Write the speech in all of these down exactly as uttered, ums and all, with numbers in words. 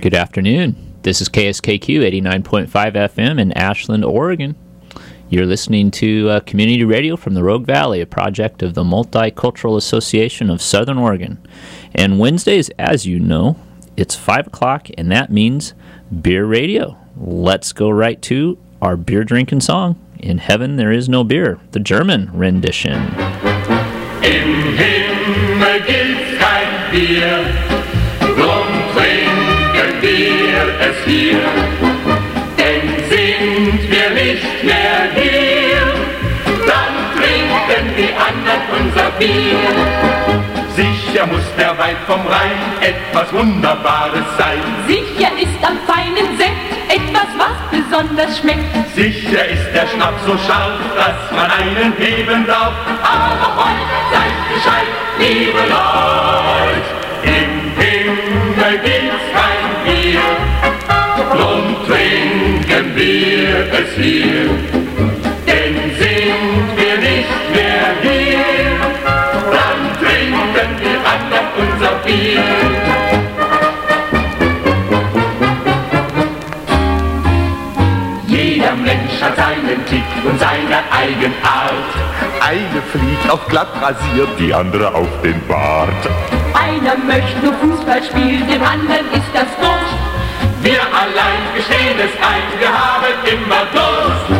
Good afternoon. This is K S K Q eighty-nine point five F M in Ashland, Oregon. You're listening to uh, community radio from the Rogue Valley, a project of the Multicultural Association of Southern Oregon. And Wednesdays, as you know, it's five o'clock, and that means beer radio. Let's go right to our beer drinking song, In Heaven There Is No Beer, the German rendition. Im Himmel gibt's kein Bier, drum trinken wir es hier. Denn sind wir nicht mehr hier, dann trinken die anderen unser Bier. Sicher muss der Wein vom Rhein etwas Wunderbares sein. Sicher ist am feinen Sekt etwas, was besonders schmeckt. Sicher ist der Schnaps so scharf, dass man einen heben darf. Aber heute seid gescheit, liebe Leute, im Himmel gibt's kein Bier. Drum trinken wir es hier, denn sind wir nicht mehr hier, dann trinken wir anderen unser Bier. Jeder Mensch hat seinen Tick und seine Eigenart. Eine fliegt auf glatt rasiert, die andere auf den Bart. Einer möchte nur Fußball spielen, dem anderen ist das wurscht. Wir allein gestehen es ein, wir haben immer Durst.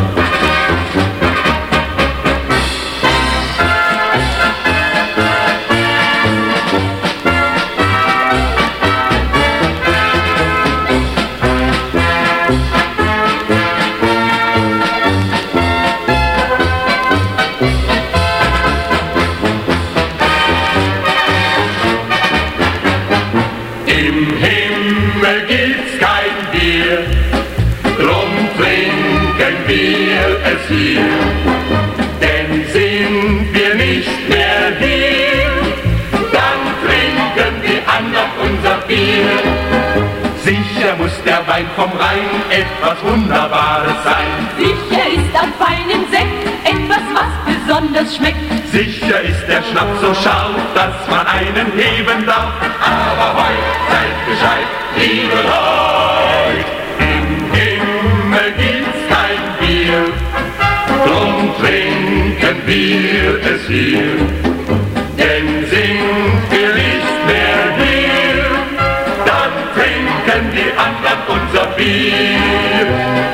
Hier. Denn sind wir nicht mehr hier, dann trinken die anderen unser Bier. Sicher muss der Wein vom Rhein etwas Wunderbares sein. Sicher ist am feinen Sekt etwas, was besonders schmeckt. Sicher ist der Schnaps so scharf, dass man einen heben darf. Aber heute seid gescheit, liebe Leute, im Himmel gibt's kein Bier. Drum trinken wir es hier, denn sind wir nicht mehr hier, dann trinken die anderen unser Bier.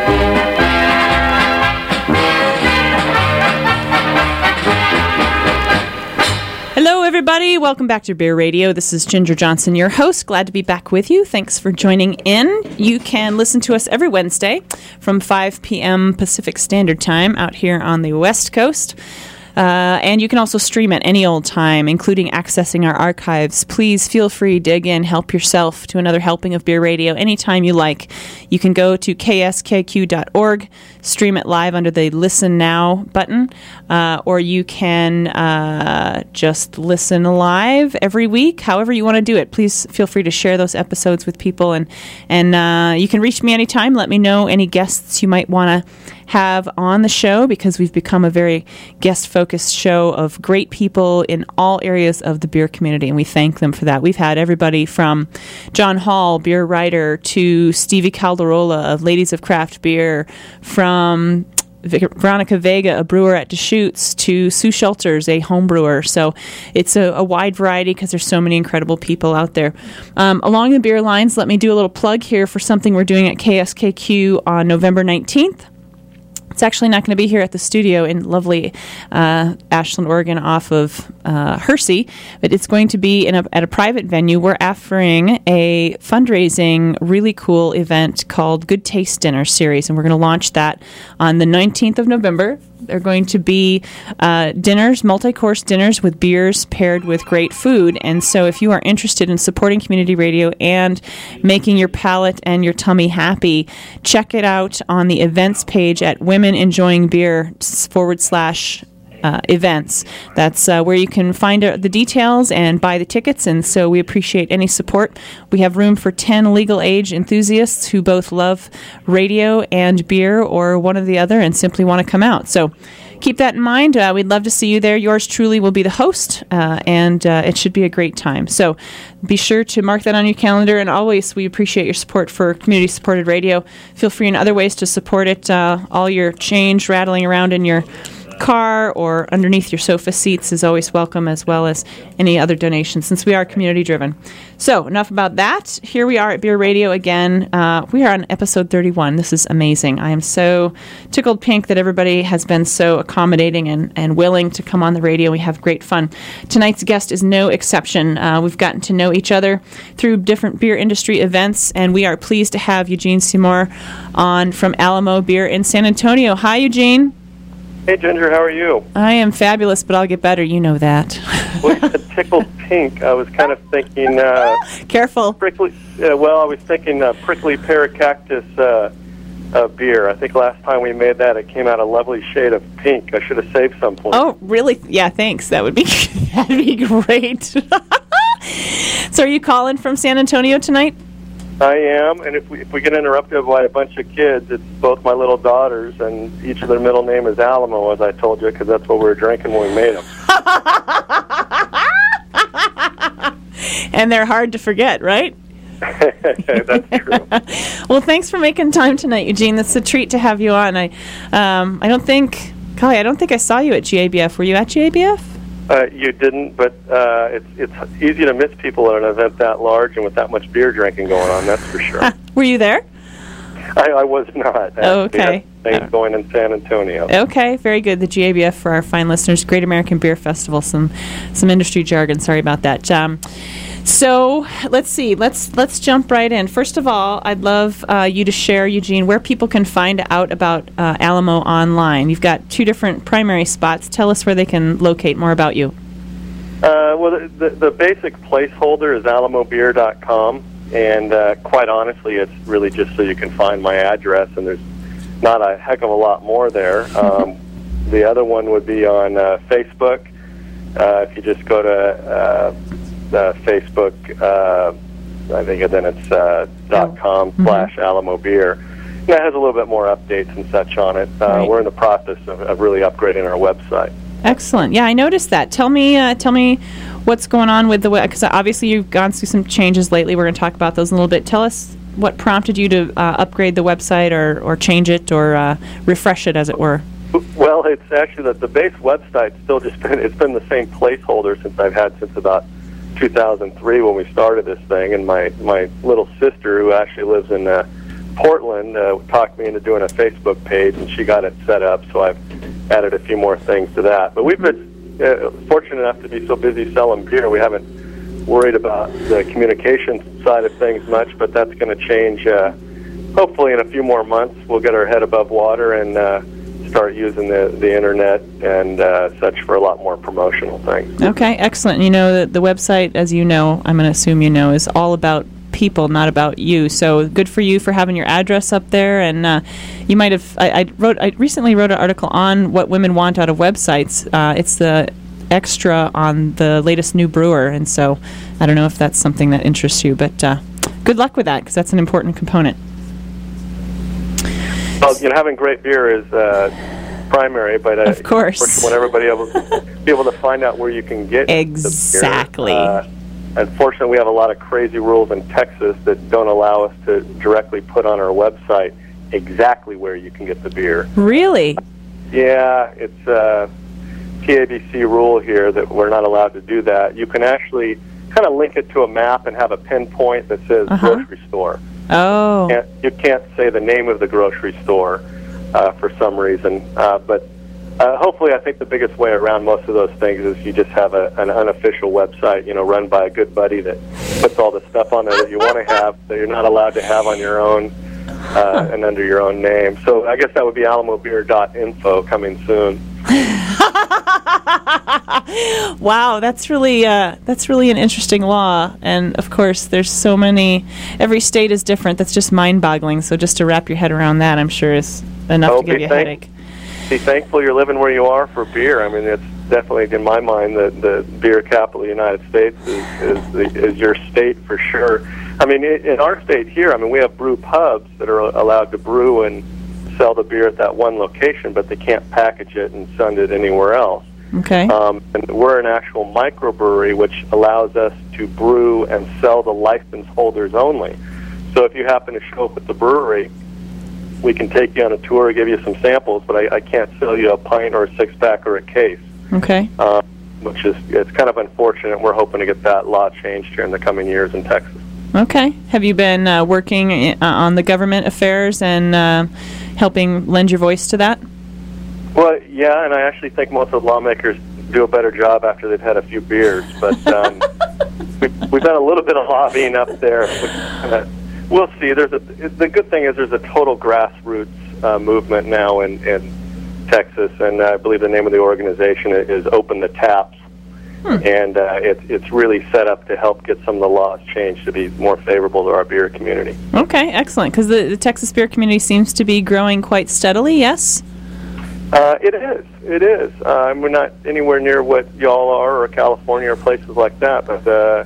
Hello, everybody. Welcome back to Beer Radio. This is Ginger Johnson, your host. Glad to be back with you. Thanks for joining in. You can listen to us every Wednesday from five p.m. Pacific Standard Time out here on the West Coast. Uh, and you can also stream at any old time, including accessing our archives. Please feel free, dig in, help yourself to another helping of Beer Radio anytime you like. You can go to K S K Q dot org, stream it live under the Listen Now button, uh, or you can uh, just listen live every week, however you want to do it. Please feel free to share those episodes with people, and, and uh, you can reach me anytime. Let me know any guests you might want to have on the show, because we've become a very guest-focused show of great people in all areas of the beer community, and we thank them for that. We've had everybody from John Hall, beer writer, to Stevie Calderola of Ladies of Craft Beer, from Veronica Vega, a brewer at Deschutes, to Sue Schulters, a home brewer. So it's a, a wide variety because there's so many incredible people out there. Um, along the beer lines, let me do a little plug here for something we're doing at K S K Q on November nineteenth. It's actually not going to be here at the studio in lovely uh, Ashland, Oregon, off of uh, Hersey, but it's going to be in a, at a private venue. We're offering a fundraising, really cool event called Good Taste Dinner Series, and we're going to launch that on the nineteenth of November. They're going to be uh, dinners, multi-course dinners with beers paired with great food. And so if you are interested in supporting community radio and making your palate and your tummy happy, check it out on the events page at Women Enjoying Beer forward slash Uh, events. That's uh, where you can find uh, the details and buy the tickets, and so we appreciate any support. We have room for ten legal age enthusiasts who both love radio and beer, or one or the other, and simply want to come out. So keep that in mind. Uh, we'd love to see you there. Yours truly will be the host, uh, and uh, it should be a great time. So be sure to mark that on your calendar. And always, we appreciate your support for community-supported radio. Feel free in other ways to support it. Uh, all your change rattling around in your car or underneath your sofa seats is always welcome, as well as any other donations, since we are community driven. So enough about that. Here we are at Beer Radio again. Uh, we are on episode thirty-one. This is amazing. I am so tickled pink that everybody has been so accommodating and, and willing to come on the radio. We have great fun. Tonight's guest is no exception. Uh, we've gotten to know each other through different beer industry events, and we are pleased to have Eugene Seymour on from Alamo Beer in San Antonio. Hi, Eugene. Hey, Ginger, how are you? I am fabulous, but I'll get better. You know that. Well, you said tickled pink. I was kind of thinking... Uh, Careful. Prickly. Uh, well, I was thinking uh, prickly pear cactus uh, uh, beer. I think last time we made that, it came out a lovely shade of pink. I should have saved some for you. Oh, really? Yeah, thanks. That would be that'd be great. So are you calling from San Antonio tonight? I am, and if we if we get interrupted by a bunch of kids, it's both my little daughters, and each of their middle name is Alamo, as I told you, because that's what we were drinking when we made them. And they're hard to forget, right? That's true. Well, thanks for making time tonight, Eugene. It's a treat to have you on. I, um, I don't think, golly, I don't think I saw you at G A B F. Were you at G A B F? Uh, you didn't, but uh, it's it's easy to miss people at an event that large and with that much beer drinking going on, that's for sure. Were you there? I, I was not. Oh, okay. Things going in San Antonio. Okay, very good. The G A B F, for our fine listeners, Great American Beer Festival. Some some industry jargon. Sorry about that. Um, so let's see. Let's let's jump right in. First of all, I'd love uh, you to share, Eugene, where people can find out about uh, Alamo online. You've got two different primary spots. Tell us where they can locate more about you. Uh, well, the, the, the basic placeholder is alamo beer dot com, and uh, quite honestly, it's really just so you can find my address, and there's not a heck of a lot more there. Um, the other one would be on uh, Facebook. Uh, if you just go to uh, uh, Facebook, uh, I think then it's uh, dot com mm-hmm. slash Alamo Beer. And that has a little bit more updates and such on it. Uh, right. We're in the process of, of really upgrading our website. Excellent. Yeah, I noticed that. Tell me, uh, tell me what's going on with the web, because obviously you've gone through some changes lately. We're going to talk about those in a little bit. Tell us what prompted you to uh, upgrade the website, or, or change it, or uh, refresh it, as it were. Well, it's actually that the base website's still just been, it's been the same placeholder since I've had since about two thousand three when we started this thing, and my, my little sister, who actually lives in uh, Portland, uh, talked me into doing a Facebook page, and she got it set up, so I've added a few more things to that. But we've been uh, fortunate enough to be so busy selling beer, we haven't worried about the communication side of things much, but that's going to change. Uh, hopefully in a few more months, we'll get our head above water and uh, start using the, the internet and uh, such for a lot more promotional things. Okay, excellent. You know, the, the website, as you know, I'm going to assume you know, is all about people, not about you. So good for you for having your address up there. And uh, you might have, I, I wrote, I recently wrote an article on what women want out of websites. Uh, it's the extra on the latest new brewer, and so I don't know if that's something that interests you, but uh, good luck with that, because that's an important component. Well, you know, having great beer is uh, primary, but uh, of course, when everybody able be able to find out where you can get exactly. the beer. Uh, unfortunately, we have a lot of crazy rules in Texas that don't allow us to directly put on our website exactly where you can get the beer. Really? Yeah, it's a P A B C rule here that we're not allowed to do that. You can actually kind of link it to a map and have a pinpoint that says uh-huh. grocery store. Oh. You can't, you can't say the name of the grocery store uh, for some reason. Uh, but uh, hopefully, I think the biggest way around most of those things is you just have a, an unofficial website, you know, run by a good buddy that puts all the stuff on there that you want to have that you're not allowed to have on your own uh, and under your own name. So I guess that would be alamo beer dot info coming soon. Wow, that's really uh, that's really an interesting law, and of course, there's so many. Every state is different. That's just mind-boggling. So just to wrap your head around that, I'm sure is enough oh, to give you a thank- headache. Be thankful you're living where you are for beer. I mean, it's definitely in my mind the the beer capital of the United States is is, the, is your state for sure. I mean, in our state here, I mean, we have brew pubs that are allowed to brew and sell the beer at that one location, but they can't package it and send it anywhere else. Okay. Um, and we're an actual microbrewery, which allows us to brew and sell the license holders only. So if you happen to show up at the brewery, we can take you on a tour, give you some samples, but I, I can't sell you a pint or a six-pack or a case. Okay. Uh, which is it's kind of unfortunate. We're hoping to get that law changed here in the coming years in Texas. Okay. Have you been uh, working I- uh, on the government affairs and uh, helping lend your voice to that? Well, yeah, and I actually think most of the lawmakers do a better job after they've had a few beers. But um, we've, we've done a little bit of lobbying up there. Which, uh, we'll see. There's a the good thing is there's a total grassroots uh, movement now in, in Texas, and I believe the name of the organization is Open the Taps. Hmm. And uh, it, it's really set up to help get some of the laws changed to be more favorable to our beer community. Okay, excellent. Because the, the Texas beer community seems to be growing quite steadily, yes? Uh, it is. It is. Uh, we're not anywhere near what y'all are or California or places like that, but uh,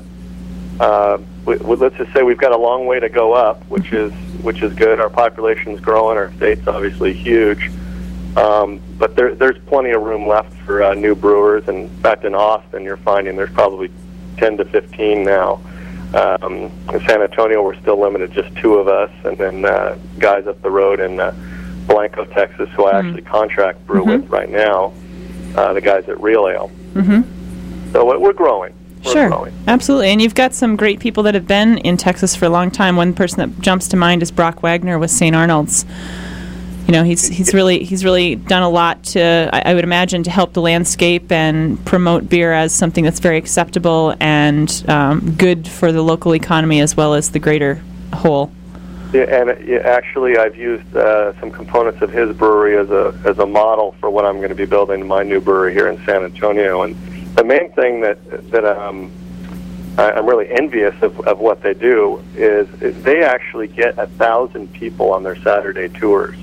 uh, we, we, let's just say we've got a long way to go up, which is which is good. Our population's growing. Our state's obviously huge. Um, but there, there's plenty of room left for uh, new brewers. And in fact, in Austin, you're finding there's probably ten to fifteen now. Um, in San Antonio, we're still limited to just two of us, and then uh, guys up the road in uh, Blanco, Texas, who I mm-hmm. actually contract brew mm-hmm. with right now, uh, the guys at Real Ale. Mm-hmm. So we're growing. We're sure, growing. Absolutely. And you've got some great people that have been in Texas for a long time. One person that jumps to mind is Brock Wagner with Saint Arnold's. You know, he's he's really he's really done a lot to, I, I would imagine, to help the landscape and promote beer as something that's very acceptable and um, good for the local economy as well as the greater whole. Yeah, and uh, yeah, actually, I've used uh, some components of his brewery as a as a model for what I'm going to be building in my new brewery here in San Antonio. And the main thing that that um, I, I'm really envious of, of what they do is, is they actually get a thousand people on their Saturday tours.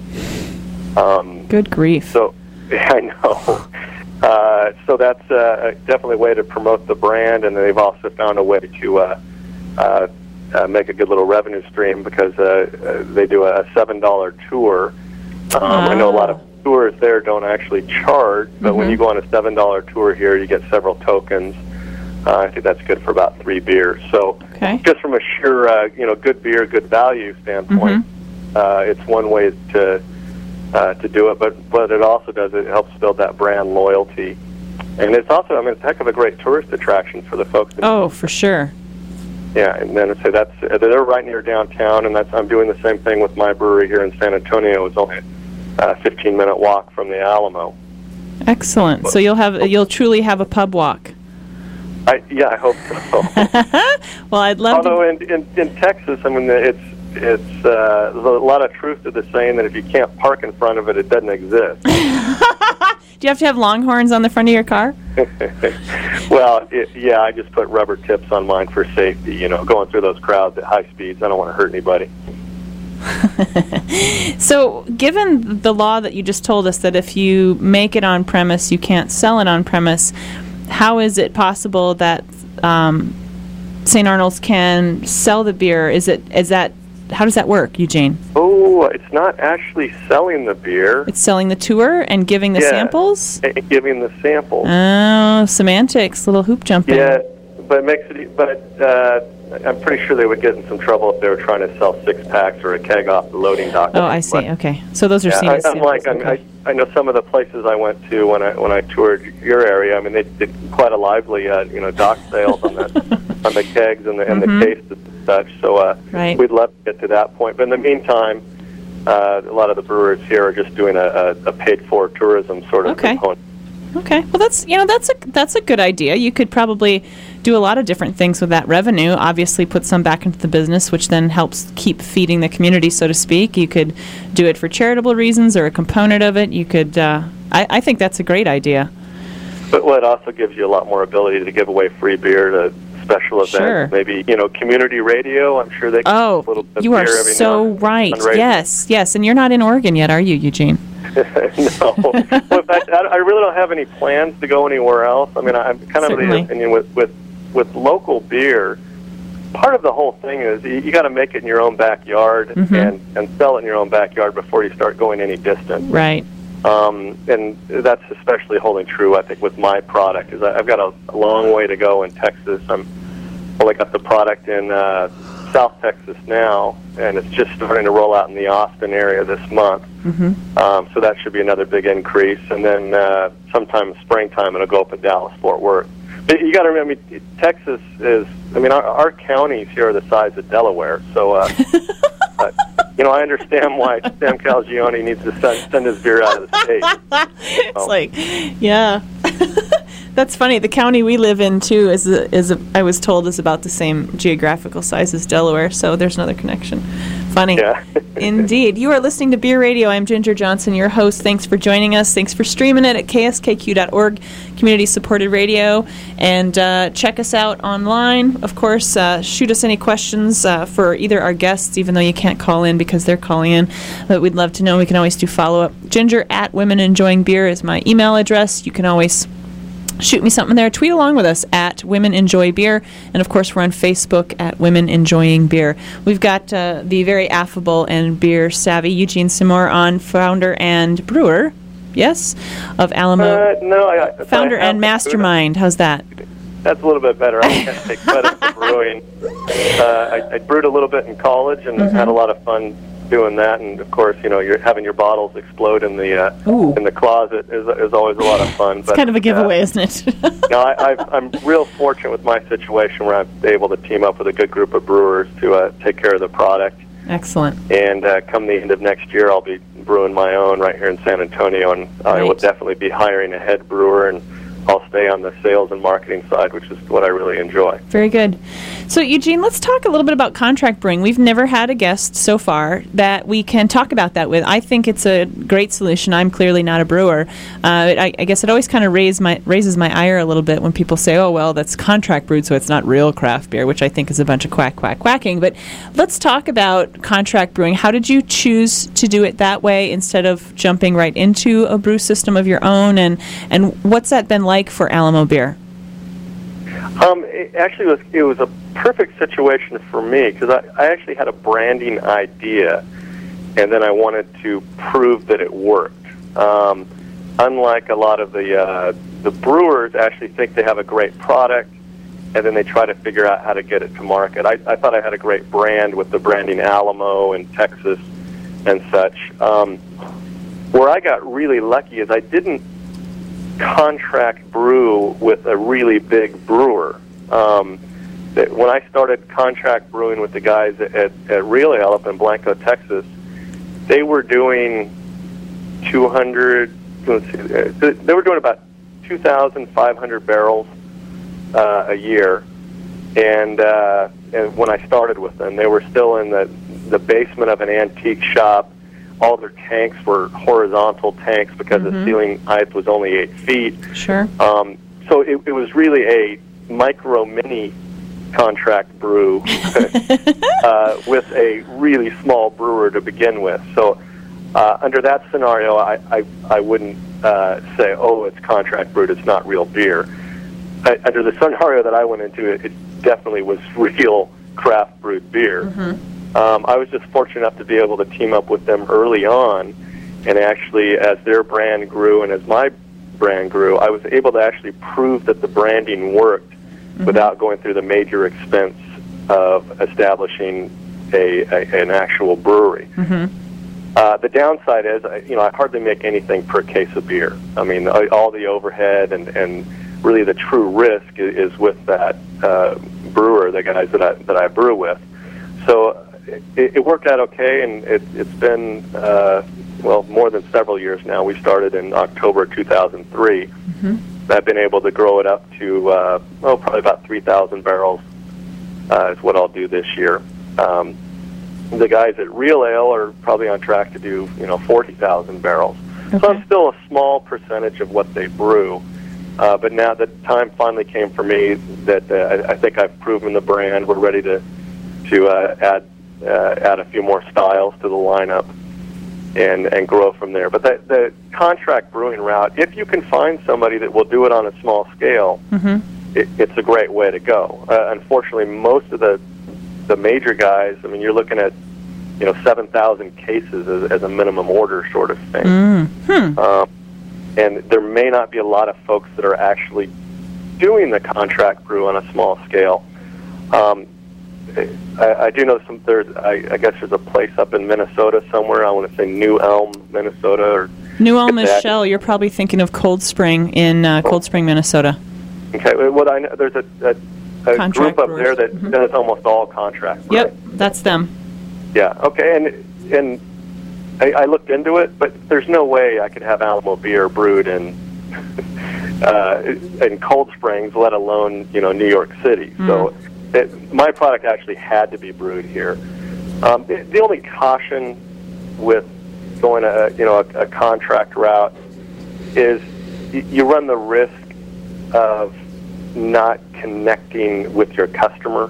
Um, Good grief! So yeah, I know. Uh, so that's uh, definitely a way to promote the brand, and they've also found a way to uh, uh, uh, make a good little revenue stream because uh, uh, they do a seven dollar tour. Um, ah. I know a lot of tours there don't actually charge, but mm-hmm. when you go on a seven dollar tour here, you get several tokens. Uh, I think that's good for about three beers. So okay. just from a sheer, uh, you know, good beer, good value standpoint, mm-hmm. uh, it's one way to uh, to do it. But what it also does, it helps build that brand loyalty, and it's also, I mean, it's a heck of a great tourist attraction for the folks. Oh, for sure. Yeah, and then so that's they're right near downtown, and that's I'm doing the same thing with my brewery here in San Antonio. It's only a fifteen minute walk from the Alamo. Excellent. So you'll have you'll truly have a pub walk. I, yeah, I hope so. Well, I'd love. Although to... in, in in Texas, I mean, it's it's uh, there's a lot of truth to the saying that if you can't park in front of it, it doesn't exist. Do you have to have Longhorns on the front of your car? Well, it, yeah, I just put rubber tips on mine for safety. You know, going through those crowds at high speeds, I don't want to hurt anybody. So, given the law that you just told us that if you make it on premise, you can't sell it on premise, how is it possible that um, Saint Arnold's can sell the beer? Is it is that how does that work, Eugene? Oh, it's not actually selling the beer. It's selling the tour and giving the yeah, samples? And giving the samples. Oh, semantics, little hoop jumping. Yeah, but it makes it. But uh, I'm pretty sure they would get in some trouble if they were trying to sell six packs or a keg off the loading dock. Oh, I see. But, okay, so those are yeah, seen I, as I'm samples. like, okay. I, I know some of the places I went to when I when I toured your area. I mean, they did quite a lively, uh, you know, dock sales on the on the kegs and the and mm-hmm. the cases and such. So uh, right. we'd love to get to that point. But in the meantime, uh, a lot of the brewers here are just doing a, a, a paid-for tourism sort of okay. component. Okay. Well, that's you know that's a that's a good idea. You could probably do a lot of different things with that revenue. Obviously, put some back into the business, which then helps keep feeding the community, so to speak. You could do it for charitable reasons or a component of it. You could. Uh, I, I think that's a great idea. But well, it also gives you a lot more ability to give away free beer to special events. Sure. Maybe you know community radio. I'm sure they. Can oh, a little bit you of are beer every so now and right. Yes, yes. And you're not in Oregon yet, are you, Eugene? no. Well, in fact, I, I really don't have any plans to go anywhere else. I mean, I'm kind of of the opinion with, with, with local beer, part of the whole thing is you, you got to make it in your own backyard Mm-hmm. and, and sell it in your own backyard before you start going any distance. Right. Um, and that's especially holding true, I think, with my product. Is I, I've got a, a long way to go in Texas. I'm only got the product in uh, South Texas now, and it's just starting to roll out in the Austin area this month. Mm-hmm. Um, so that should be another big increase. And then uh, sometime in springtime, it'll go up in Dallas, Fort Worth. But you got to remember, I mean, Texas is, I mean, our, our counties here are the size of Delaware. So, uh, uh, you know, I understand why Sam Calgione needs to send, send his beer out of the state. It's Oh. like, yeah. That's funny. The county we live in, too, is, a, is a, I was told, is about the same geographical size as Delaware, so there's another connection. Funny. Yeah. Indeed. You are listening to Beer Radio. I'm Ginger Johnson, your host. Thanks for joining us. Thanks for streaming it at K S K Q dot org, community-supported radio. And uh, check us out online. Of course, uh, shoot us any questions uh, for either our guests, even though you can't call in because they're calling in. But we'd love to know. We can always do follow-up. Ginger at Women Enjoying Beer is my email address. You can always shoot me something there. Tweet along with us at Women Enjoy Beer. And, of course, we're on Facebook at Women Enjoying Beer. We've got uh, the very affable and beer-savvy Eugene Seymour on, founder and brewer, yes, of Alamo. Uh, no, I, I, founder I have and mastermind. How's that? That's a little bit better. I can't take credit for brewing. Uh, I, I brewed a little bit in college and Mm-hmm. had a lot of fun doing that. And of course, you know, you're having your bottles explode in the uh, Ooh. in the closet is is always a lot of fun. It's kind of a giveaway, isn't it? No, I, I've, I'm real fortunate with my situation where I'm able to team up with a good group of brewers to uh, take care of the product. Excellent. And uh, come the end of next year, I'll be brewing my own right here in San Antonio, and I will Right. definitely be hiring a head brewer, and I'll stay on the sales and marketing side, which is what I really enjoy. Very good. So, Eugene, let's talk a little bit about contract brewing. We've never had a guest so far that we can talk about that with. I think it's a great solution. I'm clearly not a brewer. Uh, I, I guess it always kind of raise my, raises my ire a little bit when people say, oh, well, that's contract brewed, so it's not real craft beer, which I think is a bunch of quack, quack, quacking. But let's talk about contract brewing. How did you choose to do it that way instead of jumping right into a brew system of your own? And, and what's that been like for Alamo Beer? Um, it actually was it was a perfect situation for me because I, I actually had a branding idea, and then I wanted to prove that it worked. Um, unlike a lot of the uh, the brewers, actually think they have a great product, and then they try to figure out how to get it to market. I, I thought I had a great brand with the branding Alamo and Texas and such. Um, where I got really lucky is I didn't contract brew with a really big brewer. Um, that when I started contract brewing with the guys at, at Real Ale up in Blanco, Texas, they were doing two hundred, let's see, they were doing about two thousand five hundred barrels uh, a year. And, uh, and when I started with them, they were still in the, the basement of an antique shop. All their tanks were horizontal tanks because Mm-hmm. the ceiling height was only eight feet. Sure. Um, so it, it was really a micro mini contract brew uh, with a really small brewer to begin with. So uh, under that scenario, I, I, I wouldn't uh, say, oh, it's contract brewed, it's not real beer. I, under the scenario that I went into, it, it definitely was real craft brewed beer. Mm-hmm. Um, I was just fortunate enough to be able to team up with them early on, and actually, as their brand grew and as my brand grew, I was able to actually prove that the branding worked mm-hmm. without going through the major expense of establishing a, a an actual brewery. Mm-hmm. Uh, the downside is, you know, I hardly make anything per case of beer. I mean, all the overhead and, and really the true risk is with that uh, brewer, the guys that I that I brew with. So it, it worked out okay, and it, it's been, uh, well, more than several years now. We started in October two thousand three. Mm-hmm. I've been able to grow it up to, uh, oh, probably about three thousand barrels uh, is what I'll do this year. Um, the guys at Real Ale are probably on track to do, you know, forty thousand barrels. Okay. So I'm still a small percentage of what they brew. Uh, but now the time finally came for me that uh, I, I think I've proven the brand. We're ready to to uh, add uh, add a few more styles to the lineup and and grow from there. But the, the contract brewing route, if you can find somebody that will do it on a small scale, mm-hmm. it, it's a great way to go. Uh, unfortunately, most of the the major guys, I mean, you're looking at, you know, seven thousand cases as, as a minimum order sort of thing. Mm. Hmm. Um, and there may not be a lot of folks that are actually doing the contract brew on a small scale. Um, I, I do know some. There's, I, I guess, there's a place up in Minnesota somewhere. I want to say New Elm, Minnesota, or New Elm is that- Shell. You're probably thinking of Cold Spring in uh, Cold Spring, Minnesota. Okay. Well, I know there's a, a, a Contract group up brewers. there that Mhm. does almost all contract. Yep, right? that's them. Yeah. Okay. And and I, I looked into it, but there's no way I could have Alamo beer brewed in uh, in Cold Springs, let alone you know New York City. Mm. So it, my product actually had to be brewed here. Um, the, the only caution with going a you know a, a contract route is y- you run the risk of not connecting with your customer.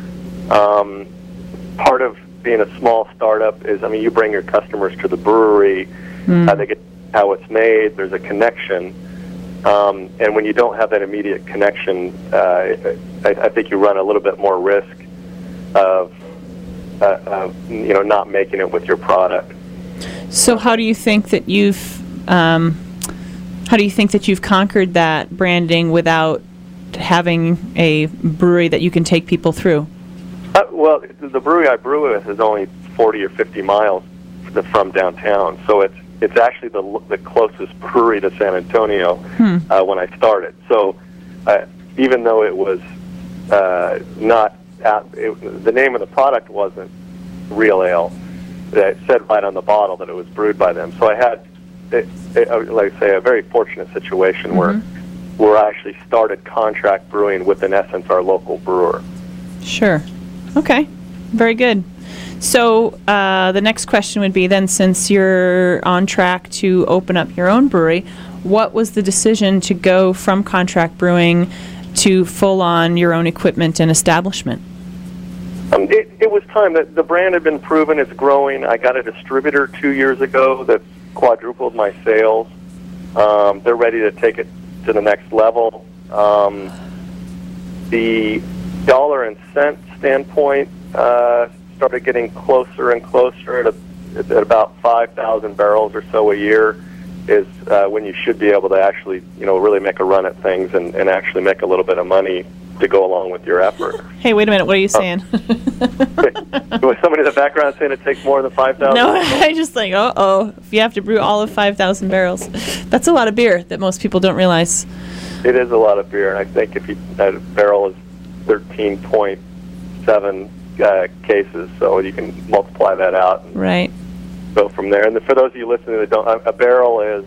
Um, part of being a small startup is, I mean, you bring your customers to the brewery, Mm. uh, they get how it's made, there's a connection. Um, and when you don't have that immediate connection, uh, I, I think you run a little bit more risk of, uh, of, you know, not making it with your product. So, how do you think that you've um, how do you think that you've conquered that branding without having a brewery that you can take people through? Uh, well, the brewery I brew with is only forty or fifty miles from downtown, so it's it's actually the the closest brewery to San Antonio Hmm. uh, when I started. So uh, even though it was uh, not at, it, the name of the product wasn't Real Ale, it said right on the bottle that it was brewed by them. So I had, it, it, like I say, a very fortunate situation Mm-hmm. where where I actually started contract brewing with, in essence, our local brewer. Sure. Okay. Very good. So uh, the next question would be then, since you're on track to open up your own brewery, what was the decision to go from contract brewing to full-on your own equipment and establishment? Um, it, it was time. that the brand had been proven. It's growing. I got a distributor two years ago that's quadrupled my sales. Um, they're ready to take it to the next level. Um, the dollar and cent standpoint uh, started getting closer and closer at, a, at about five thousand barrels or so a year is uh, when you should be able to actually, you know, really make a run at things and, and actually make a little bit of money to go along with your effort. Hey, wait a minute. What are you saying? Was somebody in the background saying it takes more than five thousand? No, I just think, uh-oh, if you have to brew all of five thousand barrels, that's a lot of beer that most people don't realize. It is a lot of beer, and I think if you that barrel is thirteen point seven uh, cases, so you can multiply that out and Right. go from there. And for those of you listening that don't, a barrel is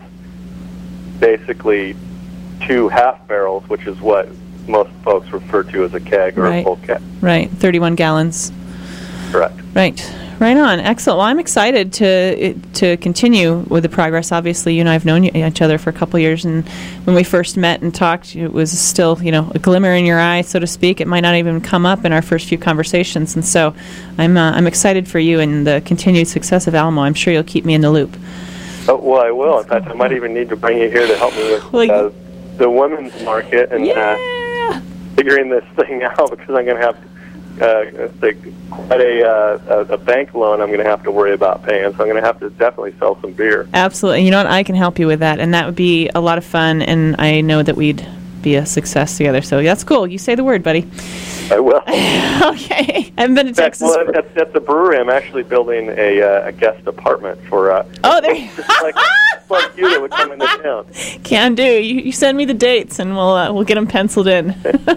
basically two half barrels, which is what most folks refer to as a keg or Right. a full keg. Right. thirty-one gallons. Correct. Right. Right on. Excellent. Well, I'm excited to to continue with the progress. Obviously, you and I have known each other for a couple of years, and when we first met and talked, it was still, you know, a glimmer in your eye, so to speak. It might not even come up in our first few conversations, and so I'm uh, I'm excited for you and the continued success of Alamo. I'm sure you'll keep me in the loop. Oh, well, I will. In fact, I might even need to bring you here to help me with Well, uh, the women's market and uh, Yeah. figuring this thing out, because I'm going to have uh, the, quite a, uh, a, a bank loan I'm going to have to worry about paying, so I'm going to have to definitely sell some beer. Absolutely. You know what? I can help you with that, and that would be a lot of fun, and I know that we'd be a success together. So that's cool. You say the word, buddy. I will. Okay. I haven't been to In fact, Texas. well, for- at, at the brewery, I'm actually building a, uh, a guest apartment for uh, Oh, there you just like, just like you that would come into town. Can do. You, you send me the dates, and we'll uh, we'll get them penciled in.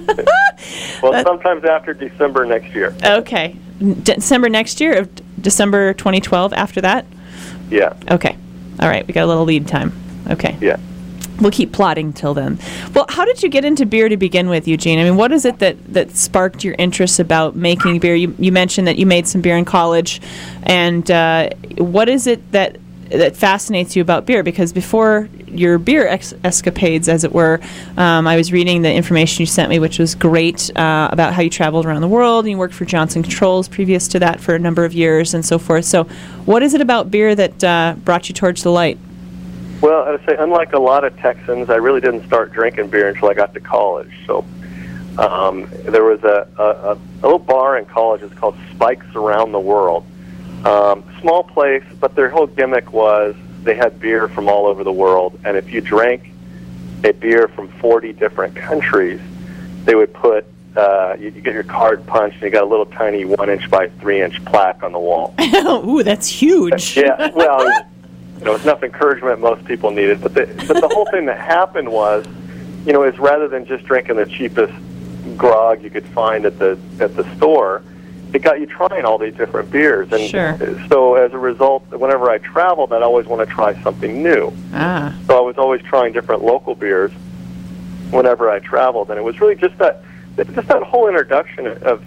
Well, That- sometimes after December next year. Okay. December next year, of December twenty twelve. After that. Yeah, Okay. All right. We got a little lead time. Okay. yeah. We'll keep plotting till then. Well, how did you get into beer to begin with, Eugene? I mean, what is it that, that sparked your interest about making beer? You, you mentioned that you made some beer in college, and uh, what is it that that fascinates you about beer? Because before your beer ex- escapades, as it were, um, I was reading the information you sent me, which was great, uh, about how you traveled around the world, and you worked for Johnson Controls previous to that for a number of years and so forth. So what is it about beer that uh, brought you towards the light? Well, I'd say, unlike a lot of Texans, I really didn't start drinking beer until I got to college. So Um, there was a, a, a little bar in college. It's called Spikes Around the World. Um, small place, but their whole gimmick was they had beer from all over the world, and if you drank a beer from forty different countries, they would put, uh, you, you get your card punched, and you got a little tiny one-inch by three-inch plaque on the wall. Ooh, that's huge. Yeah, well, you know, it's enough encouragement most people needed, but the, but the whole thing that happened was, you know, is rather than just drinking the cheapest grog you could find at the at the store, it got you trying all these different beers. And sure. So as a result, whenever I traveled, I'd always want to try something new. Ah. So I was always trying different local beers whenever I traveled, and it was really just that just that whole introduction of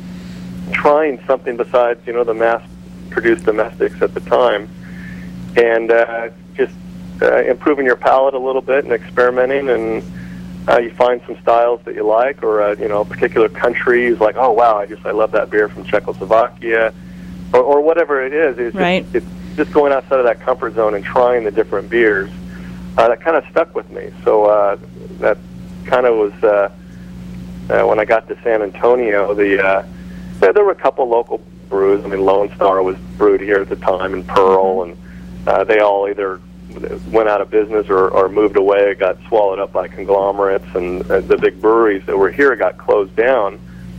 trying something besides, you know, the mass-produced domestics at the time, and uh, just uh, improving your palate a little bit and experimenting, and uh, you find some styles that you like, or uh, you know, a particular country is like, oh wow, I just I love that beer from Czechoslovakia, or, or whatever it is. It's right. just, it's just going outside of that comfort zone and trying the different beers. Uh, that kind of stuck with me. So uh, that kind of was uh, uh, when I got to San Antonio. The uh, there, there were a couple local brews. I mean, Lone Star was brewed here at the time, and Pearl, and uh, they all either went out of business or, or moved away, got swallowed up by conglomerates, and uh, the big breweries that were here got closed down.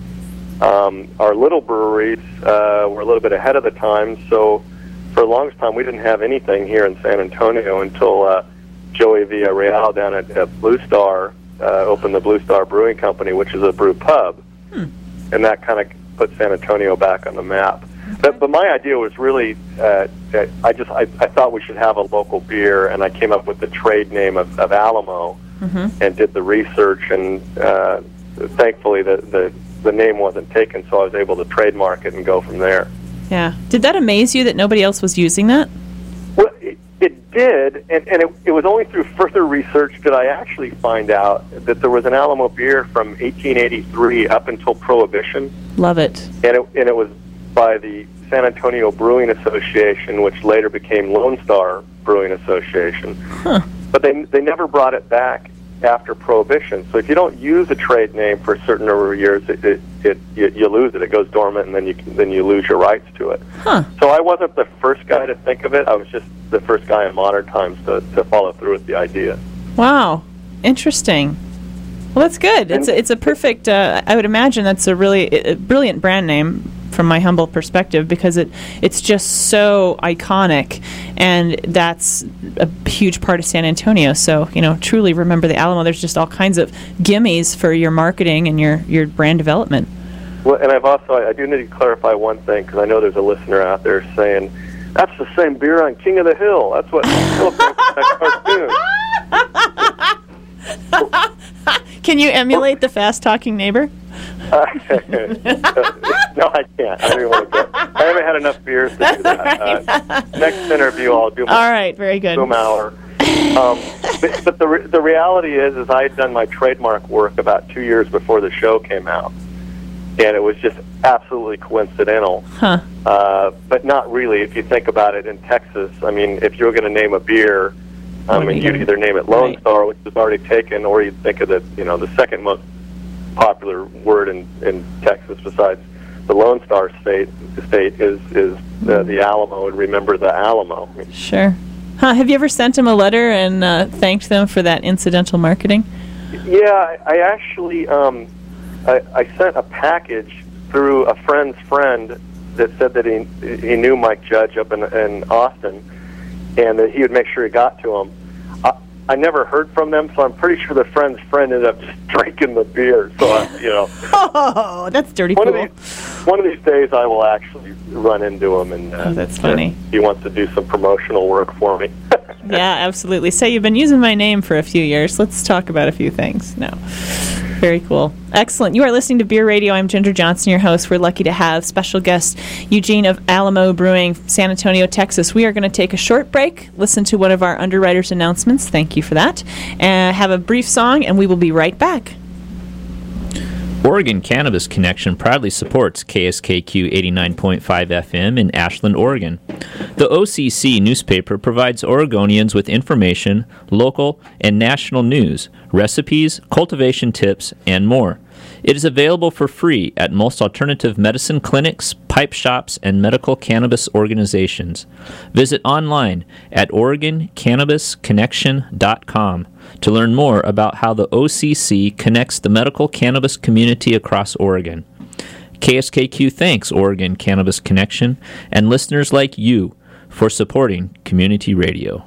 Um, our little breweries uh, were a little bit ahead of the time, so for the longest time we didn't have anything here in San Antonio until uh, Joey Villarreal down at, at Blue Star uh, opened the Blue Star Brewing Company, which is a brew pub, hmm. and that kind of put San Antonio back on the map. But, but my idea was really, uh, I just I, I thought we should have a local beer, and I came up with the trade name of, of Alamo, mm-hmm. and did the research, and uh, thankfully the, the the name wasn't taken, so I was able to trademark it and go from there. Yeah. Did that amaze you that nobody else was using that? Well, it, it did, and, and it, it was only through further research that I actually find out that there was an Alamo beer from eighteen eighty-three up until Prohibition. Love it. And it, and it was by the San Antonio Brewing Association, which later became Lone Star Brewing Association. Huh. But they they never brought it back after Prohibition. So if you don't use a trade name for a certain number of years, it, it, it you, you lose it. It goes dormant, and then you then you lose your rights to it. Huh. So I wasn't the first guy to think of it. I was just the first guy in modern times to, to follow through with the idea. Wow. Interesting. Well, that's good. It's a, it's a perfect, uh, I would imagine that's a really a brilliant brand name from my humble perspective, because it it's just so iconic, and that's a huge part of San Antonio. So, you know, truly remember the Alamo. There's just all kinds of gimmies for your marketing and your, your brand development. Well, and I've also, I do need to clarify one thing, because I know there's a listener out there saying, that's the same beer on King of the Hill. That's what that cartoon. Can you emulate the fast-talking neighbor? Uh, no, I can't. I don't even want to go. I haven't had enough beers to do that. Right. Uh, next interview, I'll do my All right, very good. Boom hour. Um, but but the, re- the reality is, is I had done my trademark work about two years before the show came out. And it was just absolutely coincidental. Huh. Uh, but not really, if you think about it in Texas. I mean, if you were going to name a beer, I mean, you'd either name it Lone right. Star, which is already taken, or you'd think of the, you know, the second most popular word in, in Texas besides the Lone Star state state is is uh, the Alamo, and remember the Alamo. Sure. Huh, have you ever sent them a letter and uh, thanked them for that incidental marketing? Yeah, I, I actually um, I, I sent a package through a friend's friend that said that he he knew Mike Judge up in in Austin, and that he would make sure he got to him. I, I never heard from them, so I'm pretty sure the friend's friend ended up just drinking the beer. So, I, you know. Oh, that's dirty one pool. Of these, one of these days I will actually run into him, and uh, oh, that's funny. He wants to do some promotional work for me. Yeah, absolutely. Say, you've been using my name for a few years. Let's talk about a few things. No. Very cool. Excellent. You are listening to Beer Radio. I'm Ginger Johnson, your host. We're lucky to have special guest Eugene of Alamo Brewing, San Antonio, Texas. We are going to take a short break, listen to one of our underwriters' announcements. Thank you for that. And have a brief song, and we will be right back. Oregon Cannabis Connection proudly supports K S K Q eighty-nine point five F M in Ashland, Oregon. The O C C newspaper provides Oregonians with information, local and national news, recipes, cultivation tips, and more. It is available for free at most alternative medicine clinics, pipe shops, and medical cannabis organizations. Visit online at Oregon Cannabis Connection dot com to learn more about how the O C C connects the medical cannabis community across Oregon. K S K Q thanks Oregon Cannabis Connection and listeners like you for supporting community radio.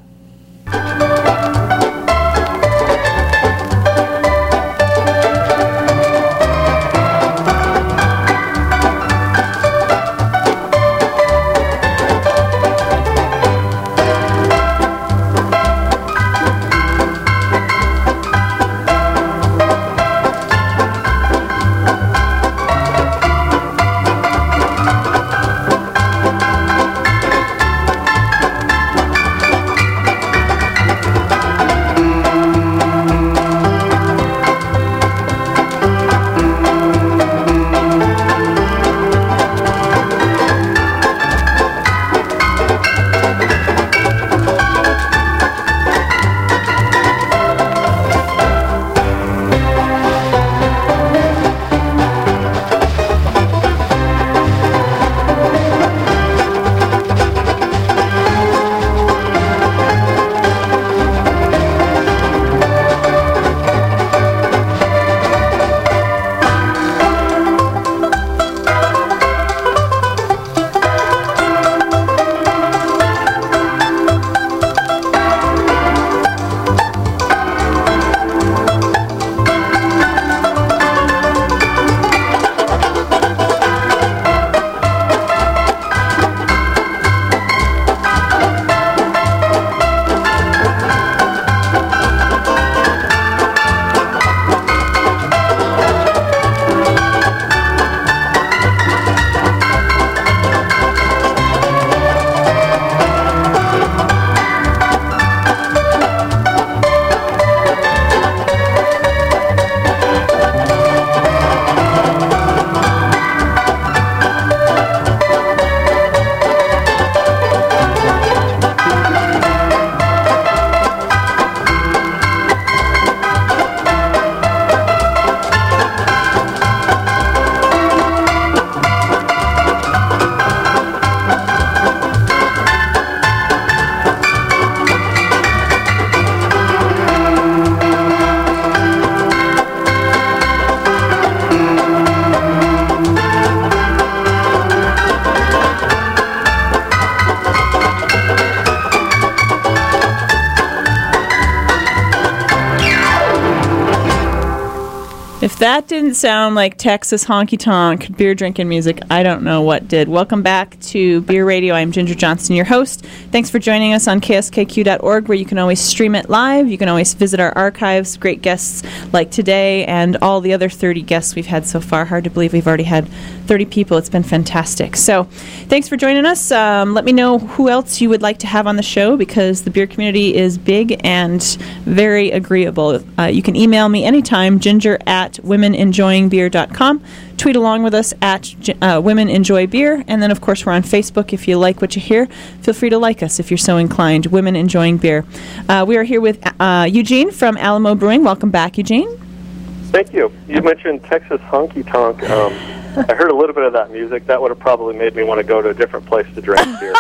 If that didn't sound like Texas honky-tonk beer drinking music, I don't know what did. Welcome back to Beer Radio. I'm Ginger Johnson, your host. Thanks for joining us on K S K Q dot org, where you can always stream it live. You can always visit our archives. Great guests like today and all the other thirty guests we've had so far. Hard to believe we've already had thirty people. It's been fantastic. So thanks for joining us. Um, let me know who else you would like to have on the show, because the beer community is big and very agreeable. Uh, you can email me anytime, ginger at women enjoying beer dot com. Tweet along with us at uh, Women Enjoy Beer. And then, of course, we're on Facebook. If you like what you hear, feel free to like us if you're so inclined. Women Enjoying Beer. Uh, we are here with uh, Eugene from Alamo Brewing. Welcome back, Eugene. Thank you. You mentioned Texas honky tonk. Um, I heard a little bit of that music. That would have probably made me want to go to a different place to drink beer.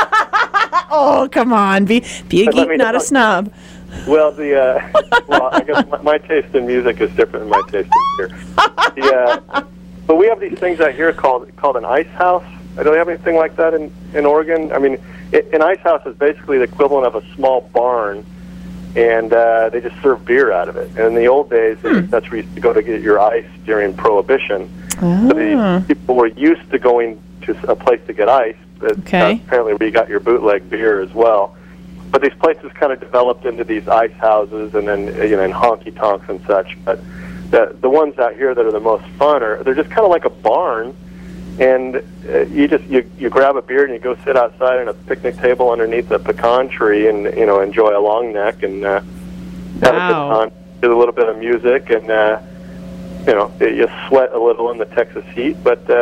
Oh, come on. Be, be a geek, not a snob. Well, the uh, well, I guess my, my taste in music is different than my taste in beer. The, uh, but we have these things out here called called an ice house. I don't have anything like that in, in Oregon. I mean, it, an ice house is basically the equivalent of a small barn, and uh, they just serve beer out of it. And in the old days, hmm. that's where you used to go to get your ice during Prohibition. Oh. So the people were used to going to a place to get ice. But okay. Apparently, where you got your bootleg beer as well. But these places kind of developed into these ice houses and then, you know, and honky tonks and such. But the the ones out here that are the most fun are they're just kind of like a barn, and uh, you just you you grab a beer and you go sit outside on a picnic table underneath a pecan tree and you know enjoy a long neck and uh, have wow. a good time, do a little bit of music and uh, you know you sweat a little in the Texas heat, but uh,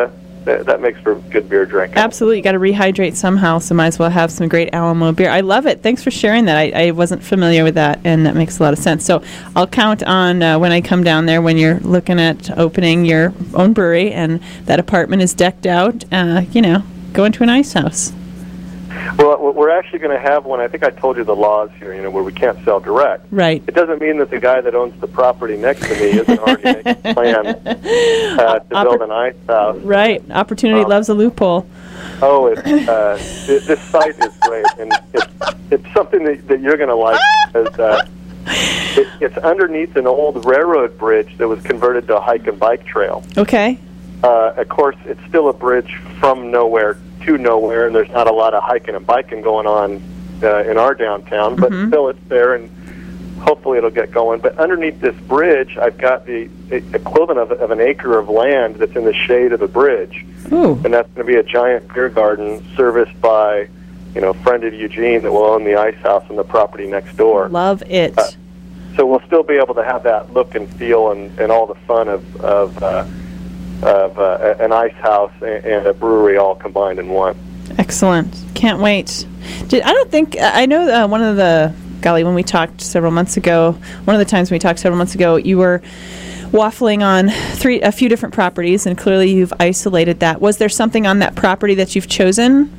that, that makes for good beer drinking. Absolutely. You got to rehydrate somehow, so might as well have some great Alamo beer. I love it. Thanks for sharing that. I, I wasn't familiar with that, and that makes a lot of sense. So I'll count on uh, when I come down there when you're looking at opening your own brewery and that apartment is decked out, uh, you know, go into an ice house. Well, we're actually going to have one. I think I told you the laws here, you know, where we can't sell direct. Right. It doesn't mean that the guy that owns the property next to me isn't already making a plan uh, to Oppor- build an ice house. Right. Opportunity Um, loves a loophole. Oh, it, uh, th- this site is great, and it's, it's something that, that you're going to like because uh, it, it's underneath an old railroad bridge that was converted to a hike and bike trail. Okay. Uh, of course, it's still a bridge from nowhere to nowhere, and there's not a lot of hiking and biking going on uh, in our downtown, but Mhm. still it's there, and hopefully it'll get going. But underneath this bridge, I've got the e- equivalent of, of an acre of land that's in the shade of the bridge, Ooh. and that's going to be a giant beer garden serviced by, you know, a friend of Eugene that will own the ice house and the property next door. Love it. Uh, So we'll still be able to have that look and feel and, and all the fun of, of uh, of uh, an ice house and a brewery all combined in one. Excellent. Can't wait. Did, I don't think, I know uh, one of the, golly, when we talked several months ago, one of the times we talked several months ago, you were waffling on three, a few different properties, and clearly you've isolated that. Was there something on that property that you've chosen?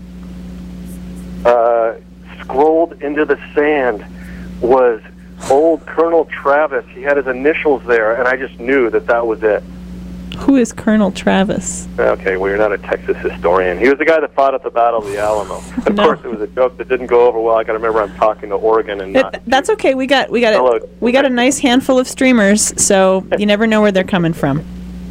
Uh, scrolled into the sand was old Colonel Travis. He had his initials there, and I just knew that that was it. Who is Colonel Travis? Okay, well, you're not a Texas historian. He was the guy that fought at the Battle of the Alamo. Of No. course, it was a joke that didn't go over well. I got to remember I'm talking to Oregon and not. It, that's okay. We got we got Hello. a, we got a nice handful of streamers, so you never know where they're coming from.